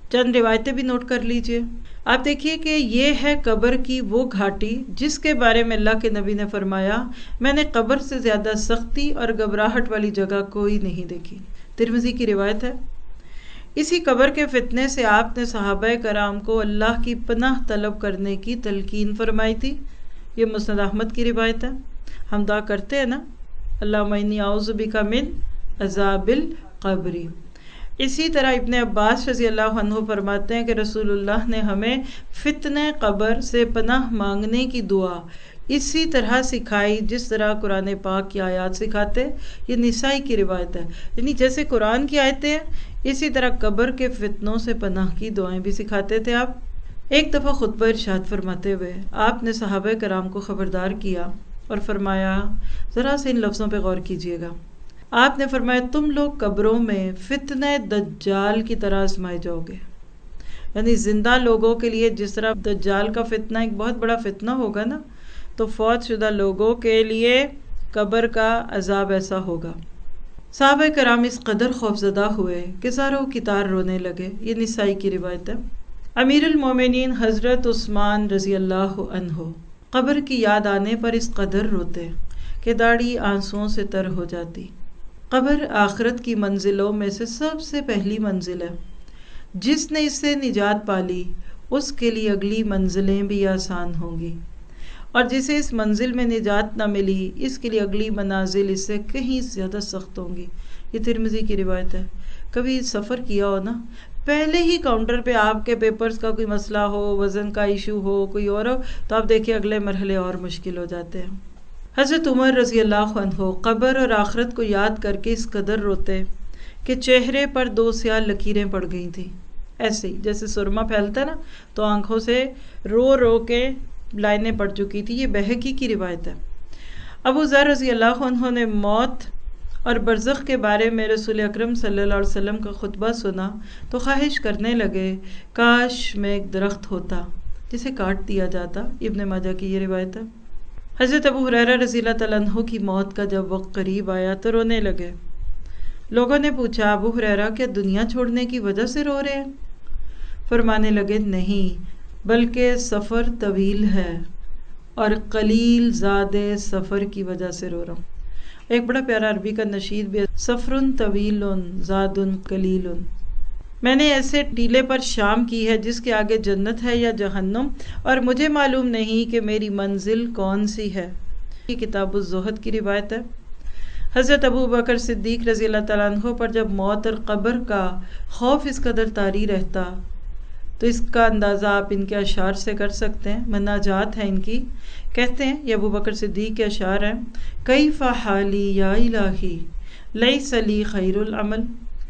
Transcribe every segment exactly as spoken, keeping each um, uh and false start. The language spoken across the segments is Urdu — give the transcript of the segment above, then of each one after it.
چند روایتیں بھی نوٹ کر لیجئے. آپ دیکھیے کہ یہ ہے قبر کی وہ گھاٹی جس کے بارے میں اللہ کے نبی نے فرمایا میں نے قبر سے زیادہ سختی اور گھبراہٹ والی جگہ کوئی نہیں دیکھی. ترمذی کی روایت ہے. اسی قبر کے فتنے سے آپ نے صحابہ کرام کو اللہ کی پناہ طلب کرنے کی تلقین فرمائی تھی. یہ مسند احمد کی روایت ہے. ہم دعا کرتے ہیں نا اللہم انی اعوذ بک من عذاب القبر. اسی طرح ابن عباس رضی اللہ عنہ فرماتے ہیں کہ رسول اللہ نے ہمیں فتنہ قبر سے پناہ مانگنے کی دعا اسی طرح سکھائی جس طرح قرآن پاک کی آیات سکھاتے. یہ نسائی کی روایت ہے. یعنی جیسے قرآن کی آیتیں ہیں اسی طرح قبر کے فتنوں سے پناہ کی دعائیں بھی سکھاتے تھے آپ. ایک دفعہ خطبہ ارشاد فرماتے ہوئے آپ نے صحابہ کرام کو خبردار کیا اور فرمایا ذرا سے ان لفظوں پہ غور کیجیے گا. آپ نے فرمایا تم لوگ قبروں میں فتنہ دجال کی طرح آزمائے جاؤ گے. یعنی زندہ لوگوں کے لیے جس طرح دجال کا فتنہ ایک بہت بڑا فتنہ ہوگا نا تو فوت شدہ لوگوں کے لیے قبر کا عذاب ایسا ہوگا. صحابہ کرام اس قدر خوفزدہ ہوئے کہ زاروں کی تار رونے لگے. یہ نسائی کی روایت ہے. امیر المومنین حضرت عثمان رضی اللہ عنہ قبر کی یاد آنے پر اس قدر روتے کہ داڑھی آنسوؤں سے تر ہو جاتی. قبر آخرت کی منزلوں میں سے سب سے پہلی منزل ہے. جس نے اس سے نجات پالی اس کے لیے اگلی منزلیں بھی آسان ہوں گی اور جسے اس منزل میں نجات نہ ملی اس کے لیے اگلی منازل اس سے کہیں زیادہ سخت ہوں گی. یہ ترمذی کی روایت ہے. کبھی سفر کیا ہو نا پہلے ہی کاؤنٹر پہ آپ کے پیپرز کا کوئی مسئلہ ہو وزن کا ایشو ہو کوئی اور ہو تو آپ دیکھیں اگلے مرحلے اور مشکل ہو جاتے ہیں. حضرت عمر رضی اللہ عنہ قبر اور آخرت کو یاد کر کے اس قدر روتے کہ چہرے پر دو سیاہ لکیریں پڑ گئی تھیں. ایسے ہی جیسے سرما پھیلتا ہے نا تو آنکھوں سے رو رو کے لائنیں پڑ چکی تھی. یہ بہقی کی روایت ہے. ابو ذر رضی اللہ عنہ نے موت اور برزخ کے بارے میں رسول اکرم صلی اللہ علیہ وسلم کا خطبہ سنا تو خواہش کرنے لگے کاش میں ایک درخت ہوتا جسے کاٹ دیا جاتا. ابن ماجہ کی یہ روایت ہے. حضرت ابو ہریرہ رضی اللہ تعالیٰ عنہ کی موت کا جب وقت قریب آیا تو رونے لگے. لوگوں نے پوچھا ابو ہریرہ کیا دنیا چھوڑنے کی وجہ سے رو رہے ہیں؟ فرمانے لگے نہیں بلکہ سفر طویل ہے اور قلیل زاد سفر کی وجہ سے رو رہا ہوں. ایک بڑا پیارا عربی کا نشید بھی ہے سفر طویل زاد قلیل. میں نے ایسے ٹیلے پر شام کی ہے جس کے آگے جنت ہے یا جہنم اور مجھے معلوم نہیں کہ میری منزل کون سی ہے. یہ کتاب الزہد کی روایت ہے. حضرت ابو بکر صدیق رضی اللہ تعالیٰ عنہ پر جب موت اور قبر کا خوف اس قدر طاری رہتا تو اس کا اندازہ آپ ان کے اشعار سے کر سکتے ہیں. مناجات ہیں ان کی. کہتے ہیں یہ ابو بکر صدیق کے اشعار ہیں کیف حالی یا الہی لیس لی خیر العمل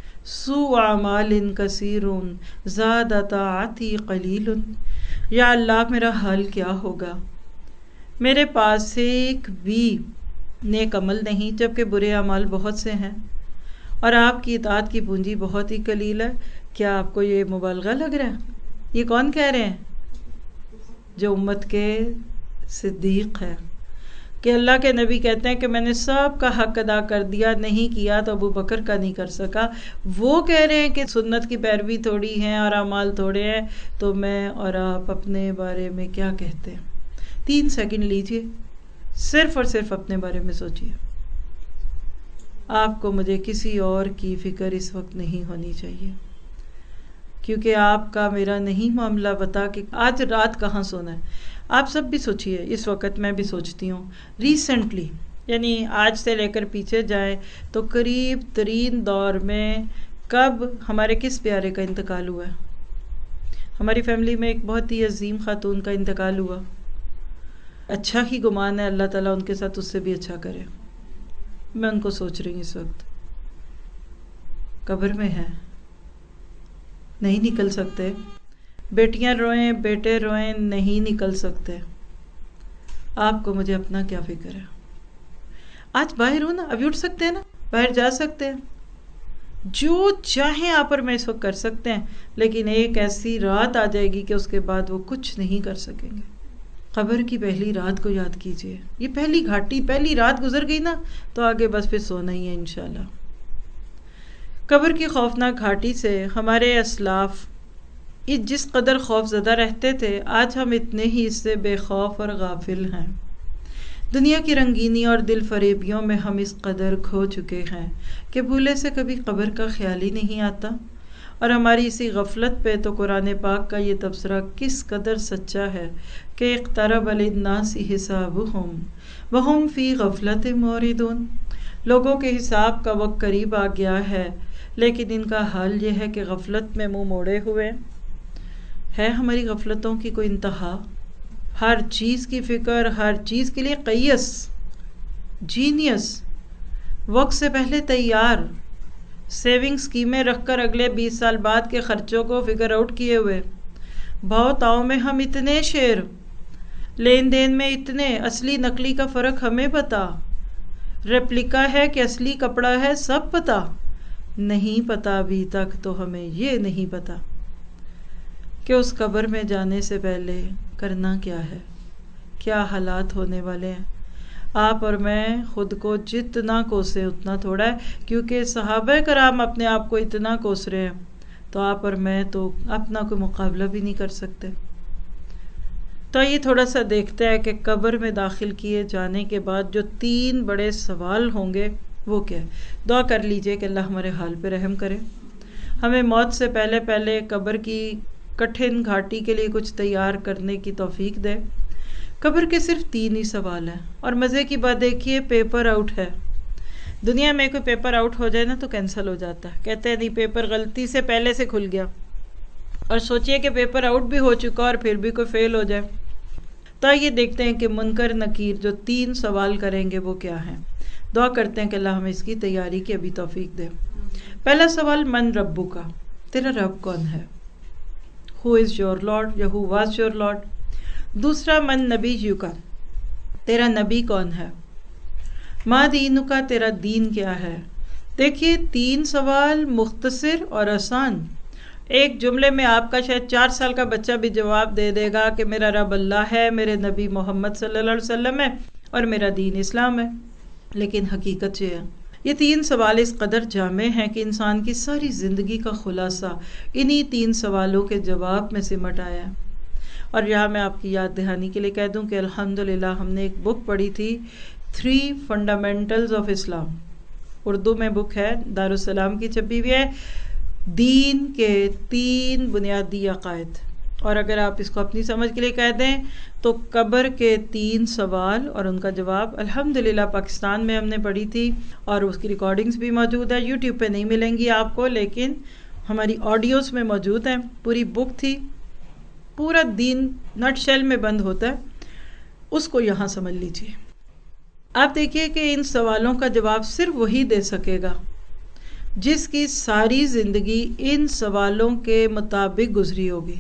سوء اعمال کثیر زاد طاعتی قلیل. یا اللہ میرا حال کیا ہوگا میرے پاس ایک بھی نیک عمل نہیں جبکہ برے اعمال بہت سے ہیں اور آپ کی اطاعت کی پونجی بہت ہی قلیل ہے. کیا آپ کو یہ مبالغہ لگ رہا ہے؟ یہ کون کہہ رہے ہیں؟ جو امت کے صدیق ہے کہ اللہ کے نبی کہتے ہیں کہ میں نے سب کا حق ادا کر دیا نہیں کیا تو ابو بکر کا نہیں کر سکا. وہ کہہ رہے ہیں کہ سنت کی پیروی تھوڑی ہیں اور اعمال تھوڑے ہیں تو میں اور آپ اپنے بارے میں کیا کہتے ہیں؟ تین سیکنڈ لیجئے صرف اور صرف اپنے بارے میں سوچئے. آپ کو مجھے کسی اور کی فکر اس وقت نہیں ہونی چاہیے کیونکہ آپ کا میرا نہیں معاملہ بتا کہ آج رات کہاں سونا ہے. آپ سب بھی سوچئے. اس وقت میں بھی سوچتی ہوں ریسنٹلی یعنی آج سے لے کر پیچھے جائیں تو قریب ترین دور میں کب ہمارے کس پیارے کا انتقال ہوا ہے. ہماری فیملی میں ایک بہت ہی عظیم خاتون کا انتقال ہوا. اچھا ہی گمان ہے اللہ تعالیٰ ان کے ساتھ اس سے بھی اچھا کرے. میں ان کو سوچ رہی ہوں اس وقت قبر میں ہے نہیں نکل سکتے. بیٹیاں روئیں بیٹے روئیں نہیں نکل سکتے. آپ کو مجھے اپنا کیا فکر ہے؟ آج باہر ہوں نا ابھی اٹھ سکتے ہیں نا باہر جا سکتے ہیں جو چاہیں آپ اور میں اس وقت کر سکتے ہیں لیکن ایک ایسی رات آ جائے گی کہ اس کے بعد وہ کچھ نہیں کر سکیں گے. قبر کی پہلی رات کو یاد کیجئے. یہ پہلی گھاٹی پہلی رات گزر گئی نا تو آگے بس پھر سونا ہی ہے انشاءاللہ. قبر کی خوفناک گھاٹی سے ہمارے اسلاف جس قدر خوف زدہ رہتے تھے آج ہم اتنے ہی اس سے بے خوف اور غافل ہیں۔ دنیا کی رنگینی اور دل فریبیوں میں ہم اس قدر کھو چکے ہیں کہ بھولے سے کبھی قبر کا خیال ہی نہیں آتا، اور ہماری اسی غفلت پہ تو قرآن پاک کا یہ تبصرہ کس قدر سچا ہے کہ اقترب للناس حسابهم وهم فی غفلت معرضون۔ لوگوں کے حساب کا وقت قریب آ گیا ہے، لیکن ان کا حال یہ ہے کہ غفلت میں منہ موڑے ہوئے۔ ہے ہماری غفلتوں کی کوئی انتہا؟ ہر چیز کی فکر، ہر چیز کے لیے قیس، جینیس، وقت سے پہلے تیار، سیونگ اسکیمیں رکھ کر اگلے بیس سال بعد کے خرچوں کو فگر آؤٹ کیے ہوئے۔ بھاؤ تاؤ میں ہم اتنے شیر، لین دین میں اتنے، اصلی نقلی کا فرق ہمیں پتا، ریپلیکا ہے کہ اصلی کپڑا ہے سب پتا، نہیں پتا ابھی تک تو ہمیں یہ نہیں پتا کہ اس قبر میں جانے سے پہلے کرنا کیا ہے، کیا حالات ہونے والے ہیں۔ آپ اور میں خود کو جتنا کوسے اتنا تھوڑا ہے، کیونکہ صحابہ کرام اپنے آپ کو اتنا کوس رہے ہیں، تو آپ اور میں تو اپنا کوئی مقابلہ بھی نہیں کر سکتے۔ تو یہ تھوڑا سا دیکھتے ہیں کہ قبر میں داخل کیے جانے کے بعد جو تین بڑے سوال ہوں گے وہ کیا ہے۔ دعا کر لیجئے کہ اللہ ہمارے حال پہ رحم کرے، ہمیں موت سے پہلے پہلے قبر کی کٹھن گھاٹی کے لیے کچھ تیار کرنے کی توفیق دے۔ قبر کے صرف تین ہی سوال ہیں، اور مزے کی بات دیکھیے پیپر آؤٹ ہے۔ دنیا میں کوئی پیپر آؤٹ ہو جائے نا تو کینسل ہو جاتا ہے، کہتے ہیں نہیں پیپر غلطی سے پہلے سے کھل گیا، اور سوچئے کہ پیپر آؤٹ بھی ہو چکا اور پھر بھی کوئی فیل ہو جائے۔ تو یہ دیکھتے ہیں کہ منکر نکیر جو تین سوال کریں گے وہ کیا ہیں۔ دعا کرتے ہیں کہ اللہ ہمیں اس کی تیاری کی ابھی توفیق دے۔ پہلا سوال، من ربو کا، تیرا رب کون ہے؟ Who is your Lord یا who was your Lord؟ دوسرا، من نبیّ کا، تیرا نبی کون ہے؟ ما دینُ کا، تیرا دین کیا ہے؟ دیکھیے تین سوال مختصر اور آسان، ایک جملے میں آپ کا شاید چار سال کا بچہ بھی جواب دے دے گا کہ میرا رب اللہ ہے، میرے نبی محمد صلی اللہ علیہ وسلم ہے، اور میرا دین اسلام ہے۔ لیکن حقیقت یہ ہے، یہ تین سوال اس قدر جامع ہیں کہ انسان کی ساری زندگی کا خلاصہ انہی تین سوالوں کے جواب میں سمٹ آیا ہے۔ اور یہاں میں آپ کی یاد دہانی کے لیے کہہ دوں کہ الحمدللہ ہم نے ایک بک پڑھی تھی، three fundamentals of Islam, Urdu میں بک ہے، دارالسلام کی چھپی ہوئی ہے، دین کے تین بنیادی عقائد۔ اور اگر آپ اس کو اپنی سمجھ کے لیے کہہ دیں تو قبر کے تین سوال اور ان کا جواب، الحمدللہ پاکستان میں ہم نے پڑھی تھی، اور اس کی ریکارڈنگز بھی موجود ہے، یوٹیوب پہ نہیں ملیں گی آپ کو، لیکن ہماری آڈیوز میں موجود ہیں۔ پوری بک تھی، پورا دین نٹ شیل میں بند ہوتا ہے، اس کو یہاں سمجھ لیجیے۔ آپ دیکھیے کہ ان سوالوں کا جواب صرف وہی دے سکے گا جس کی ساری زندگی ان سوالوں کے مطابق گزری ہوگی۔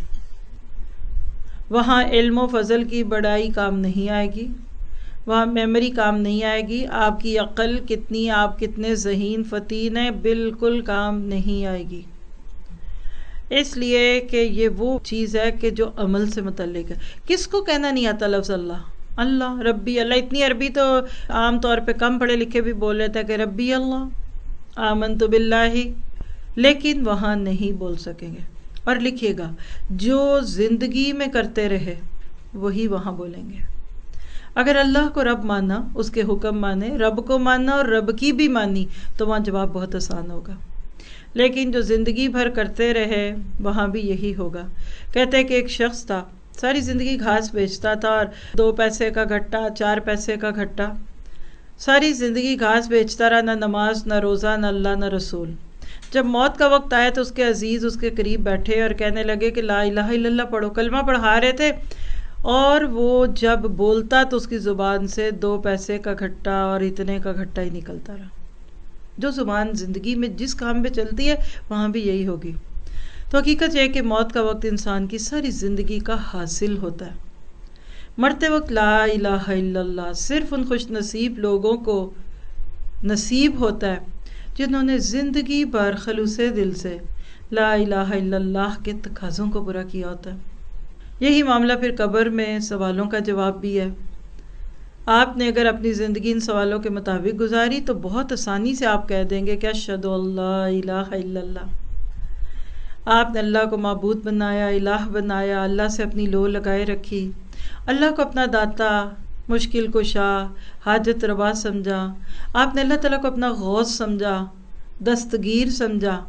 وہاں علم و فضل کی بڑائی کام نہیں آئے گی، وہاں میموری کام نہیں آئے گی، آپ کی عقل کتنی، آپ کتنے ذہین فتین ہیں، بالکل کام نہیں آئے گی، اس لیے کہ یہ وہ چیز ہے کہ جو عمل سے متعلق ہے۔ کس کو کہنا نہیں آتا لفظ اللہ؟ اللہ، ربی اللہ، اتنی عربی تو عام طور پہ کم پڑھے لکھے بھی بول لیتے ہیں کہ ربی اللہ، آمنت باللہ، لیکن وہاں نہیں بول سکیں گے۔ اور لکھیے گا، جو زندگی میں کرتے رہے وہی وہاں بولیں گے۔ اگر اللہ کو رب مانا، اس کے حکم مانے، رب کو مانا اور رب کی بھی مانی، تو وہاں جواب بہت آسان ہوگا۔ لیکن جو زندگی بھر کرتے رہے وہاں بھی یہی ہوگا۔ کہتے ہیں کہ ایک شخص تھا، ساری زندگی گھاس بیچتا تھا، اور دو پیسے کا گھٹا، چار پیسے کا گھٹا، ساری زندگی گھاس بیچتا رہا، نہ نماز، نہ روزہ، نہ اللہ، نہ رسول۔ جب موت کا وقت آیا تو اس کے عزیز اس کے قریب بیٹھے اور کہنے لگے کہ لا الہ الا اللہ پڑھو، کلمہ پڑھا رہے تھے، اور وہ جب بولتا تو اس کی زبان سے دو پیسے کا گھٹا اور اتنے کا گھٹا ہی نکلتا رہا۔ جو زبان زندگی میں جس کام پہ چلتی ہے وہاں بھی یہی ہوگی۔ تو حقیقت یہ ہے کہ موت کا وقت انسان کی ساری زندگی کا حاصل ہوتا ہے۔ مرتے وقت لا الہ الا اللہ صرف ان خوش نصیب لوگوں کو نصیب ہوتا ہے جنہوں نے زندگی بھر خلوص دل سے لا الہ الا اللہ کے تقاضوں کو پورا کیا ہوتا ہے۔ یہی معاملہ پھر قبر میں سوالوں کا جواب بھی ہے۔ آپ نے اگر اپنی زندگی ان سوالوں کے مطابق گزاری تو بہت آسانی سے آپ کہہ دیں گے کہ اشہد ان لا الہ الا اللہ۔ آپ نے اللہ کو معبود بنایا، الہ بنایا، اللہ سے اپنی لو لگائے رکھی، اللہ کو اپنا داتا، مشکل کشا، حاجت روا سمجھا، آپ نے اللہ تعالیٰ کو اپنا غوث سمجھا، دستگیر سمجھا،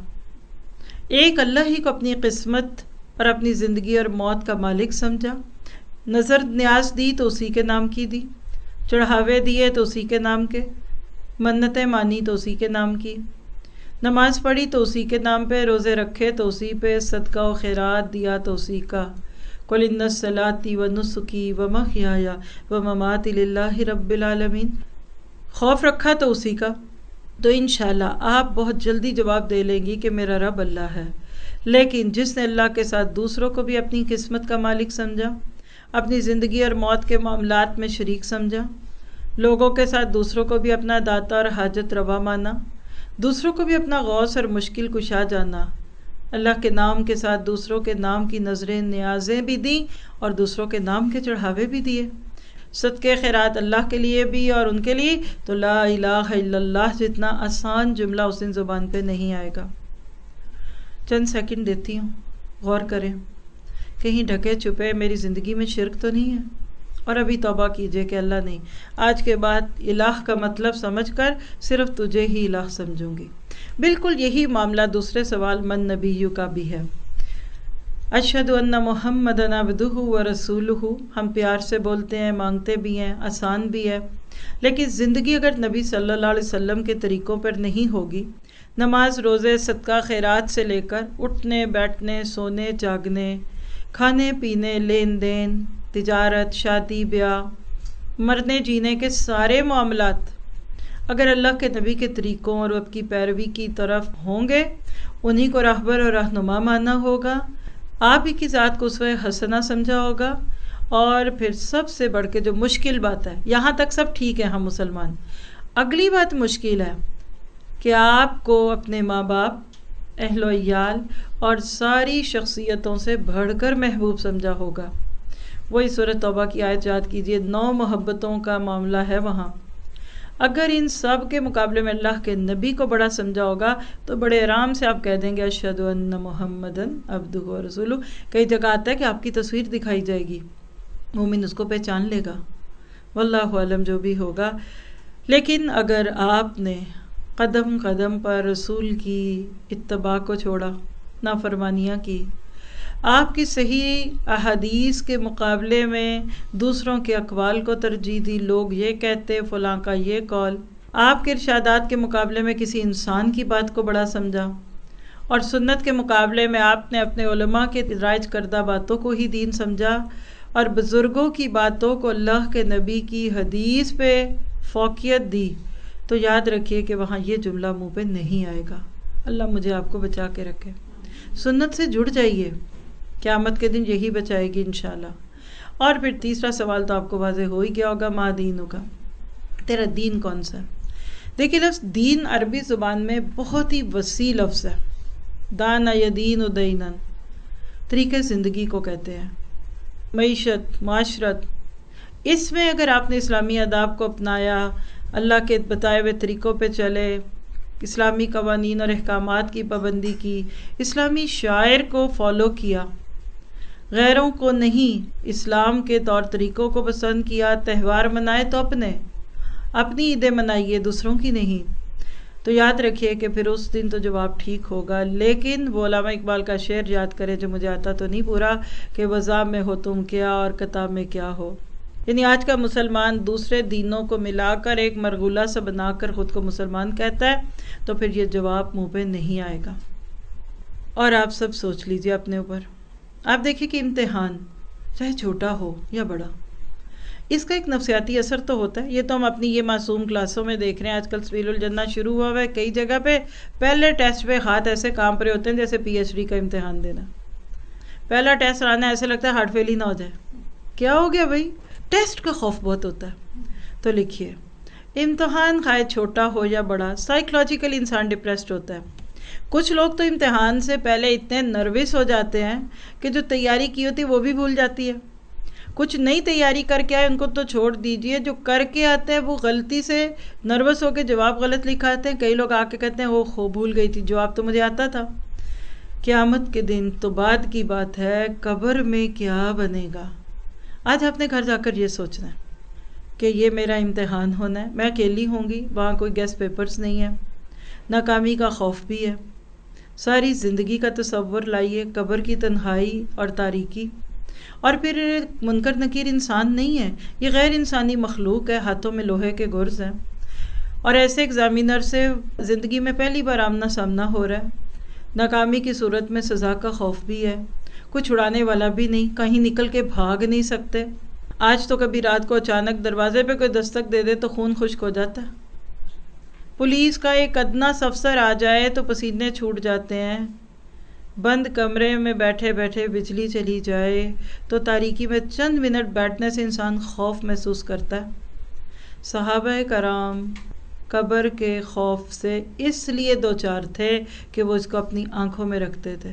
ایک اللہ ہی کو اپنی قسمت اور اپنی زندگی اور موت کا مالک سمجھا، نظر نیاز دی تو اسی کے نام کی دی، چڑھاوے دیے تو اسی کے نام کے، منتیں مانی تو اسی کے نام کی، نماز پڑھی تو اسی کے نام پہ، روزے رکھے تو اسی پہ، صدقہ و خیرات دیا تو اسی کا، قل ان صلاتی و نسکی و محیای و مماتی للہ رب العالمین، خوف رکھا تو اسی کا۔ تو انشاءاللہ آپ بہت جلدی جواب دے لیں گی کہ میرا رب اللہ ہے۔ لیکن جس نے اللہ کے ساتھ دوسروں کو بھی اپنی قسمت کا مالک سمجھا، اپنی زندگی اور موت کے معاملات میں شریک سمجھا، لوگوں کے ساتھ دوسروں کو بھی اپنا داتا اور حاجت روا مانا، دوسروں کو بھی اپنا غوث اور مشکل کشا جانا، اللہ کے نام کے ساتھ دوسروں کے نام کی نظریں نیازیں بھی دیں اور دوسروں کے نام کے چڑھاوے بھی دیے، صدقے خیرات اللہ کے لیے بھی اور ان کے لیے، تو لا الہ الا اللہ جتنا آسان جملہ اس دن زبان پہ نہیں آئے گا۔ چند سیکنڈ دیتی ہوں، غور کریں، کہیں ڈھکے چھپے میری زندگی میں شرک تو نہیں ہے، اور ابھی توبہ کیجئے کہ اللہ نہیں، آج کے بعد الہ کا مطلب سمجھ کر صرف تجھے ہی الہ سمجھوں گی۔ بالکل یہی معاملہ دوسرے سوال من نبیہ کا بھی ہے۔ اشہد ان محمدًا عبدہ و رسولہ، ہم پیار سے بولتے ہیں، مانگتے بھی ہیں، آسان بھی ہے، لیکن زندگی اگر نبی صلی اللہ علیہ وسلم کے طریقوں پر نہیں ہوگی، نماز روزے صدقہ خیرات سے لے کر اٹھنے بیٹھنے سونے جاگنے، کھانے پینے لین دین تجارت شادی بیاہ مرنے جینے کے سارے معاملات اگر اللہ کے نبی کے طریقوں اور اب کی پیروی کی طرف ہوں گے، انہی کو راہبر اور رہنما ماننا ہوگا، آپ ہی کی ذات کو اسوہ حسنہ سمجھا ہوگا، اور پھر سب سے بڑھ کے جو مشکل بات ہے، یہاں تک سب ٹھیک ہے ہم مسلمان، اگلی بات مشکل ہے کہ آپ کو اپنے ماں باپ، اہل و عیال اور ساری شخصیتوں سے بڑھ کر محبوب سمجھا ہوگا۔ وہی سورۃ توبہ کی آیت یاد کیجئے، نو محبتوں کا معاملہ ہے وہاں۔ اگر ان سب کے مقابلے میں اللہ کے نبی کو بڑا سمجھا ہوگا تو بڑے آرام سے آپ کہہ دیں گے اشہد ان محمدًا عبدہ و رسولہ۔ کئی جگہ آتا ہے کہ آپ کی تصویر دکھائی جائے گی، مومن اس کو پہچان لے گا، واللہ عالم جو بھی ہوگا۔ لیکن اگر آپ نے قدم قدم پر رسول کی اتباع کو چھوڑا، نافرمانیاں کی، آپ کی صحیح احادیث کے مقابلے میں دوسروں کے اقوال کو ترجیح دی، لوگ یہ کہتے فلاں کا یہ قول، آپ کے ارشادات کے مقابلے میں کسی انسان کی بات کو بڑا سمجھا، اور سنت کے مقابلے میں آپ نے اپنے علماء کے رائج کردہ باتوں کو ہی دین سمجھا، اور بزرگوں کی باتوں کو اللہ کے نبی کی حدیث پہ فوقیت دی، تو یاد رکھیے کہ وہاں یہ جملہ منہ پہ نہیں آئے گا۔ اللہ مجھے آپ کو بچا کے رکھے۔ سنت سے جڑ جائیے، قیامت کے دن یہی بچائے گی انشاءاللہ۔ اور پھر تیسرا سوال تو آپ کو واضح ہو ہی گیا ہوگا، ما دینک، تیرا دین کون سا ہے؟ دیکھیے لفظ دین عربی زبان میں بہت ہی وسیع لفظ ہے۔ دان یدین دینن، طریقے زندگی کو کہتے ہیں، معیشت، معاشرت۔ اس میں اگر آپ نے اسلامی آداب کو اپنایا، اللہ کے بتائے ہوئے طریقوں پہ چلے، اسلامی قوانین اور احکامات کی پابندی کی، اسلامی شاعر کو فالو کیا، غیروں کو نہیں، اسلام کے طور طریقوں کو پسند کیا، تہوار منائے تو اپنے اپنی عیدیں منائیے، دوسروں کی نہیں، تو یاد رکھیے کہ پھر اس دن تو جواب ٹھیک ہوگا۔ لیکن وہ علامہ اقبال کا شعر یاد کرے جو مجھے آتا تو نہیں پورا، کہ وضع میں ہو تم کیا اور کتاب میں کیا ہو۔ یعنی آج کا مسلمان دوسرے دینوں کو ملا کر ایک مرغولہ سا بنا کر خود کو مسلمان کہتا ہے، تو پھر یہ جواب منہ پہ نہیں آئے گا۔ اور آپ سب سوچ لیجئے اپنے اوپر، آپ دیکھیں کہ امتحان چاہے چھوٹا ہو یا بڑا، اس کا ایک نفسیاتی اثر تو ہوتا ہے۔ یہ تو ہم اپنی یہ معصوم کلاسوں میں دیکھ رہے ہیں، آج کل سبیل الجنہ شروع ہوا ہوا ہے، کئی جگہ پہ پہلے ٹیسٹ پہ ہاتھ ایسے کانپ رہے ہوتے ہیں جیسے پی ایچ ڈی کا امتحان دینا۔ پہلا ٹیسٹ آنا ایسے لگتا ہے ہارٹ فیل ہی نہ ہو جائے، کیا ہو گیا بھائی؟ ٹیسٹ کا خوف بہت ہوتا ہے۔ تو لکھیے، امتحان خواہ چھوٹا ہو یا بڑا، سائیکلوجیکل انسان ڈپریسڈ ہوتا ہے۔ کچھ لوگ تو امتحان سے پہلے اتنے نروس ہو جاتے ہیں کہ جو تیاری کی ہوتی وہ بھی بھول جاتی ہے۔ کچھ نئی تیاری کر کے آئے ان کو تو چھوڑ دیجئے، جو کر کے آتے ہیں وہ غلطی سے نروس ہو کے جواب غلط لکھا آتے ہیں، کئی لوگ آ کے کہتے ہیں وہ خو بھول گئی تھی، جواب تو مجھے آتا تھا۔ قیامت کے دن تو بعد کی بات ہے، قبر میں کیا بنے گا؟ آج اپنے گھر جا کر یہ سوچنا ہے کہ یہ میرا امتحان ہونا ہے، میں اکیلی ہوں گی، وہاں کوئی گیسٹ پیپرز نہیں ہے، ناکامی کا خوف بھی ہے، ساری زندگی کا تصور لائیے، قبر کی تنہائی اور تاریکی، اور پھر منکر نکیر انسان نہیں ہے، یہ غیر انسانی مخلوق ہے، ہاتھوں میں لوہے کے گرز ہیں، اور ایسے ایگزامینر سے زندگی میں پہلی بار آمنا سامنا ہو رہا ہے، ناکامی کی صورت میں سزا کا خوف بھی ہے، کوئی چھڑانے والا بھی نہیں، کہیں نکل کے بھاگ نہیں سکتے۔ آج تو کبھی رات کو اچانک دروازے پہ کوئی دستک دے دے تو خون خشک ہو جاتا ہے، پولیس کا ایک ادنا سا افسر آ جائے تو پسینے چھوٹ جاتے ہیں، بند کمرے میں بیٹھے بیٹھے بجلی چلی جائے تو تاریکی میں چند منٹ بیٹھنے سے انسان خوف محسوس کرتا ہے۔ صحابہ کرام قبر کے خوف سے اس لیے دو چار تھے کہ وہ اس کو اپنی آنکھوں میں رکھتے تھے۔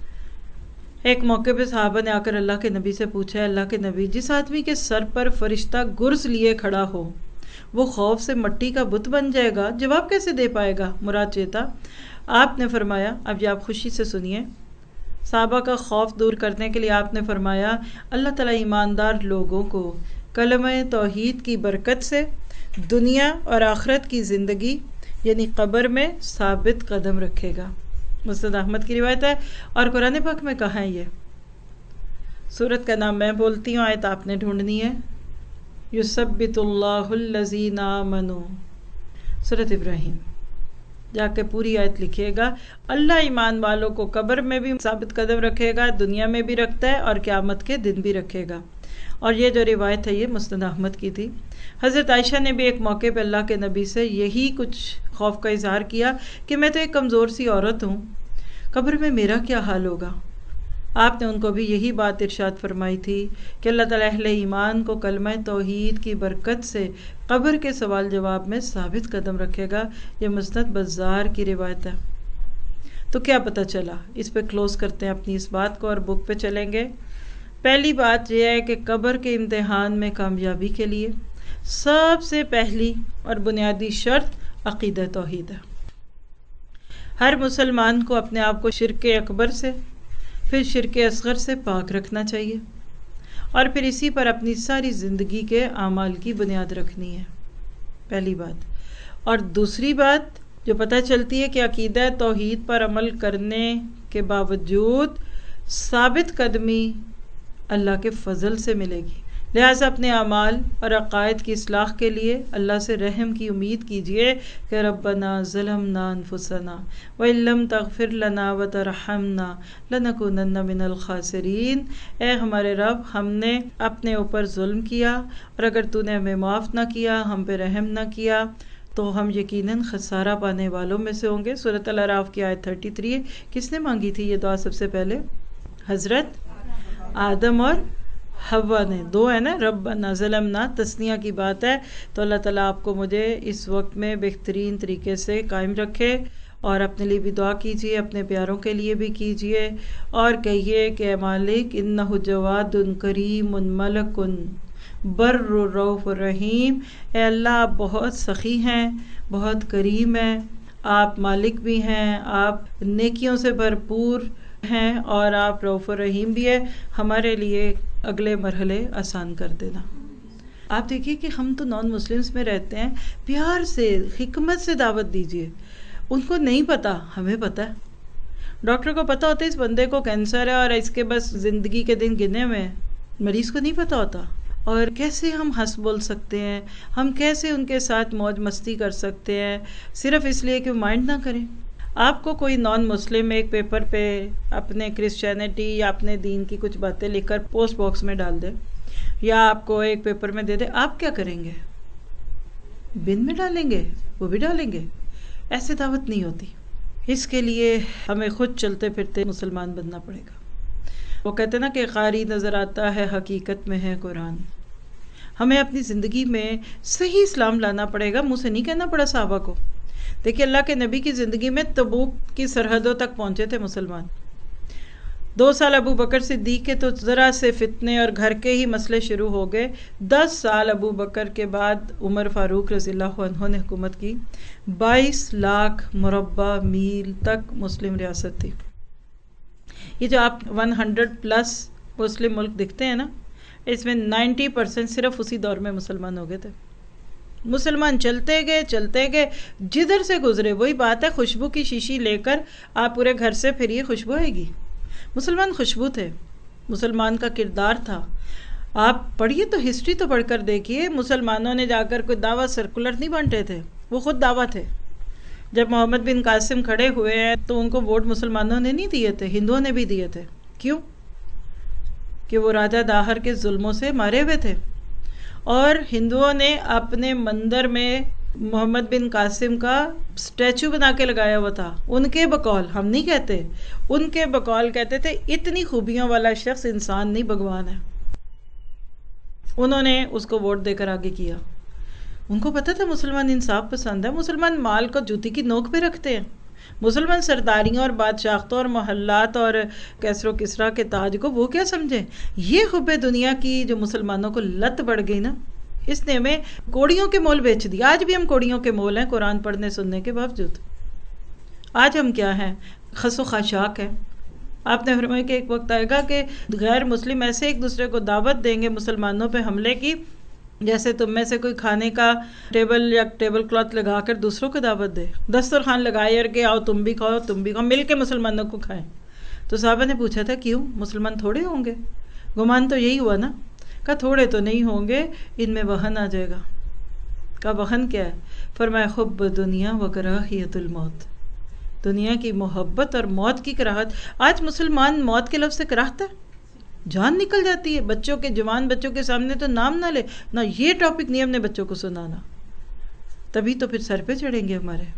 ایک موقع پہ صحابہ نے آ کر اللہ کے نبی سے پوچھا، اللہ کے نبی، جس آدمی کے سر پر فرشتہ گرز لیے کھڑا ہو وہ خوف سے مٹی کا بت بن جائے گا، جواب کیسے دے پائے گا؟ مراد یہ تھا۔ آپ نے فرمایا، اب یہ آپ خوشی سے سنیے، صحابہ کا خوف دور کرنے کے لیے آپ نے فرمایا، اللہ تعالیٰ ایماندار لوگوں کو کلمہ توحید کی برکت سے دنیا اور آخرت کی زندگی یعنی قبر میں ثابت قدم رکھے گا۔ مسند احمد کی روایت ہے، اور قرآن پاک میں کہاں ہے یہ؟ سورت کا نام میں بولتی ہوں، آیت آپ نے ڈھونڈنی ہے، یثبت اللہ الذین آمنوا، سورت ابراہیم، جا کے پوری آیت لکھیے گا۔ اللہ ایمان والوں کو قبر میں بھی ثابت قدم رکھے گا، دنیا میں بھی رکھتا ہے اور قیامت کے دن بھی رکھے گا۔ اور یہ جو روایت ہے یہ مسند احمد کی تھی۔ حضرت عائشہ نے بھی ایک موقع پہ اللہ کے نبی سے یہی کچھ خوف کا اظہار کیا کہ میں تو ایک کمزور سی عورت ہوں، قبر میں میرا کیا حال ہوگا؟ آپ نے ان کو بھی یہی بات ارشاد فرمائی تھی کہ اللہ تعالیٰ اہل ایمان کو کلمہ توحید کی برکت سے قبر کے سوال جواب میں ثابت قدم رکھے گا۔ یہ مسند بزار کی روایت ہے۔ تو کیا پتہ چلا؟ اس پہ کلوز کرتے ہیں اپنی اس بات کو اور بک پہ چلیں گے۔ پہلی بات یہ ہے کہ قبر کے امتحان میں کامیابی کے لیے سب سے پہلی اور بنیادی شرط عقیدہ توحید ہے۔ ہر مسلمان کو اپنے آپ کو شرک اکبر سے، پھر شرک اصغر سے پاک رکھنا چاہیے، اور پھر اسی پر اپنی ساری زندگی کے اعمال کی بنیاد رکھنی ہے، پہلی بات۔ اور دوسری بات جو پتہ چلتی ہے کہ عقیدہ توحید پر عمل کرنے کے باوجود ثابت قدمی اللہ کے فضل سے ملے گی، لہٰذا اپنے اعمال اور عقائد کی اصلاح کے لیے اللہ سے رحم کی امید کیجیے کہ ربنا ظلمنا انفسنا وَإِن لَّمْ تَغْفِرْ لَنَا وَتَرْحَمْنَا لَنَكُونَنَّ مِنَ الْخَاسِرِينَ، اے ہمارے رب، ہم نے اپنے اوپر ظلم کیا، اور اگر تو نے ہمیں معاف نہ کیا، ہم پہ رحم نہ کیا، تو ہم یقیناً خسارہ پانے والوں میں سے ہوں گے۔ سورۃ الاعراف کی آیت تینتیس۔ کس نے مانگی تھی یہ دعا سب سے پہلے؟ حضرت آدم اور حوا نے، دو ہے نا، ربنا ظلمنا، تثنیہ کی بات ہے۔ تو اللہ تعالیٰ آپ کو مجھے اس وقت میں بہترین طریقے سے قائم رکھے، اور اپنے لیے بھی دعا کیجیے، اپنے پیاروں کے لیے بھی کیجیے، اور کہیے کہ اے مالک انہ جواد کریم ملک بر رؤوف الرحیم، اے اللہ آپ بہت سخی ہیں، بہت کریم ہیں، آپ مالک بھی ہیں، آپ نیکیوں سے بھرپور ہیں، اور آپ رؤوف الرحیم بھی ہے، ہمارے لیے اگلے مرحلے آسان کر دینا۔ آپ دیکھیے کہ ہم تو نان مسلمز میں رہتے ہیں، پیار سے حکمت سے دعوت دیجیے، ان کو نہیں پتا، ہمیں پتا ہے، ڈاکٹر کو پتا ہوتا ہے اس بندے کو کینسر ہے اور اس کے بس زندگی کے دن گنے ہوئے ہیں، مریض کو نہیں پتا ہوتا۔ اور کیسے ہم ہنس بول سکتے ہیں، ہم کیسے ان کے ساتھ موج مستی کر سکتے ہیں، صرف اس لیے کہ وہ مائنڈ نہ کریں۔ آپ کو کوئی نان مسلم ایک پیپر پہ اپنے کرسچینٹی یا اپنے دین کی کچھ باتیں لکھ کر پوسٹ باکس میں ڈال دے، یا آپ کو ایک پیپر میں دے دے، آپ کیا کریں گے؟ بن میں ڈالیں گے؟ وہ بھی ڈالیں گے؟ ایسے دعوت نہیں ہوتی۔ اس کے لیے ہمیں خود چلتے پھرتے مسلمان بننا پڑے گا۔ وہ کہتے ہیں نا کہ قاری نظر آتا ہے حقیقت میں ہے قرآن۔ ہمیں اپنی زندگی میں صحیح اسلام لانا پڑے گا، منہ سے نہیں کہنا پڑا صحابہ کو۔ دیکھیے اللہ کے نبی کی زندگی میں تبوک کی سرحدوں تک پہنچے تھے مسلمان، دو سال ابو بکر صدیق کے تو ذرا سے فتنے اور گھر کے ہی مسئلے شروع ہو گئے، دس سال ابو بکر کے بعد عمر فاروق رضی اللہ عنہ نے حکومت کی، بائیس لاکھ مربع میل تک مسلم ریاست تھی۔ یہ جو آپ ون ہنڈریڈ پلس مسلم ملک دکھتے ہیں نا، اس میں نائنٹی پرسنٹ صرف اسی دور میں مسلمان ہو گئے تھے۔ مسلمان چلتے گئے چلتے گئے، جدھر سے گزرے، وہی بات ہے خوشبو کی شیشی لے کر آپ پورے گھر سے پھریے خوشبو آئے گی۔ مسلمان خوشبو تھے، مسلمان کا کردار تھا۔ آپ پڑھیے تو ہسٹری تو پڑھ کر دیکھیے، مسلمانوں نے جا کر کوئی دعویٰ سرکولر نہیں بانٹے تھے، وہ خود دعویٰ تھے۔ جب محمد بن قاسم کھڑے ہوئے ہیں تو ان کو ووٹ مسلمانوں نے نہیں دیے تھے، ہندوؤں نے بھی دیے تھے۔ کیوں؟ کہ وہ راجہ داہر کے ظلموں سے مارے ہوئے تھے، اور ہندوؤں نے اپنے مندر میں محمد بن قاسم کا سٹیچو بنا کے لگایا ہوا تھا۔ ان کے بقول، ہم نہیں کہتے، ان کے بقول کہتے تھے اتنی خوبیوں والا شخص انسان نہیں بھگوان ہے۔ انہوں نے اس کو ووٹ دے کر آگے کیا۔ ان کو پتہ تھا مسلمان انصاف پسند ہے، مسلمان مال کو جوتی کی نوک پہ رکھتے ہیں، مسلمان سرداریوں اور بادشاہتوں اور محلات اور کیسر و کسریٰ کے تاج کو وہ کیا سمجھیں۔ یہ حب دنیا کی جو مسلمانوں کو لت بڑھ گئی نا، اس نے ہمیں کوڑیوں کے مول بیچ دیا۔ آج بھی ہم کوڑیوں کے مول ہیں قرآن پڑھنے سننے کے باوجود۔ آج ہم کیا ہیں؟ خس و خاشاک ہیں۔ آپ نے فرمایا کہ ایک وقت آئے گا کہ غیر مسلم ایسے ایک دوسرے کو دعوت دیں گے مسلمانوں پہ حملے کی، جیسے تم میں سے کوئی کھانے کا ٹیبل یا ٹیبل کلاتھ لگا کر دوسروں کو دعوت دے، دسترخوان لگائے اور کہ آؤ تم بھی کھاؤ تم بھی کھاؤ، مل کے مسلمانوں کو کھائیں۔ تو صحابہ نے پوچھا تھا کیوں؟ مسلمان تھوڑے ہوں گے؟ گمان تو یہی ہوا نا، کہا تھوڑے تو نہیں ہوں گے، ان میں وہن آ جائے گا۔ کہا وہن کیا ہے؟ فرمایا حب دنیا و کراہیت الموت، دنیا کی محبت اور موت کی کراہت۔ آج مسلمان موت کے لفظ سے کراہتا ہے، جان نکل جاتی ہے۔ بچوں کے، جوان بچوں کے سامنے تو نام نہ لے، نہ یہ ٹاپک نہیں ہم نے بچوں کو سنانا، تبھی تو پھر سر پہ چڑھیں گے ہمارے۔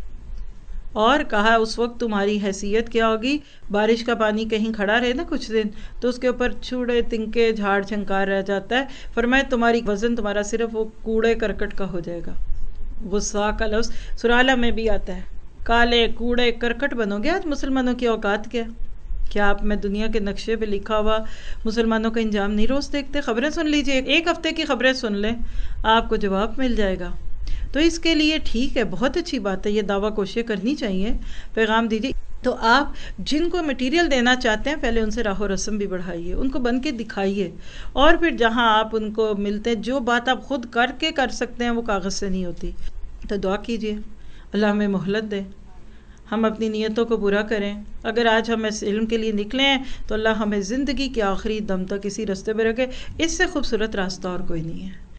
اور کہا اس وقت تمہاری حیثیت کیا ہوگی؟ بارش کا پانی کہیں کھڑا رہے نا کچھ دن تو اس کے اوپر چھوڑے تنکے جھاڑ جھنکار رہ جاتا ہے۔ فرمایا تمہاری وزن تمہارا صرف وہ کوڑے کرکٹ کا ہو جائے گا۔ غصہ کا لفظ سورہ اعلیٰ میں بھی آتا ہے، کالے کوڑے کرکٹ بنو گے۔ آج مسلمانوں کی اوقات کیا؟ کیا آپ میں دنیا کے نقشے پہ لکھا ہوا مسلمانوں کا انجام نہیں روز دیکھتے؟ خبریں سن لیجئے، ایک ہفتے کی خبریں سن لیں، آپ کو جواب مل جائے گا۔ تو اس کے لیے ٹھیک ہے، بہت اچھی بات ہے، یہ دعویٰ کوششیں کرنی چاہیے، پیغام دیجیے۔ تو آپ جن کو مٹیریل دینا چاہتے ہیں پہلے ان سے راہ و رسم بھی بڑھائیے، ان کو بن کے دکھائیے، اور پھر جہاں آپ ان کو ملتے ہیں، جو بات آپ خود کر کے کر سکتے ہیں وہ کاغذ سے نہیں ہوتی، تو دعا کیجیے اللہ ہمیں مہلت دے، ہم اپنی نیتوں کو پورا کریں۔ اگر آج ہم اس علم کے لیے نکلے ہیں تو اللہ ہمیں زندگی کے آخری دم تک اسی راستے پہ رکھے، اس سے خوبصورت راستہ اور کوئی نہیں ہے۔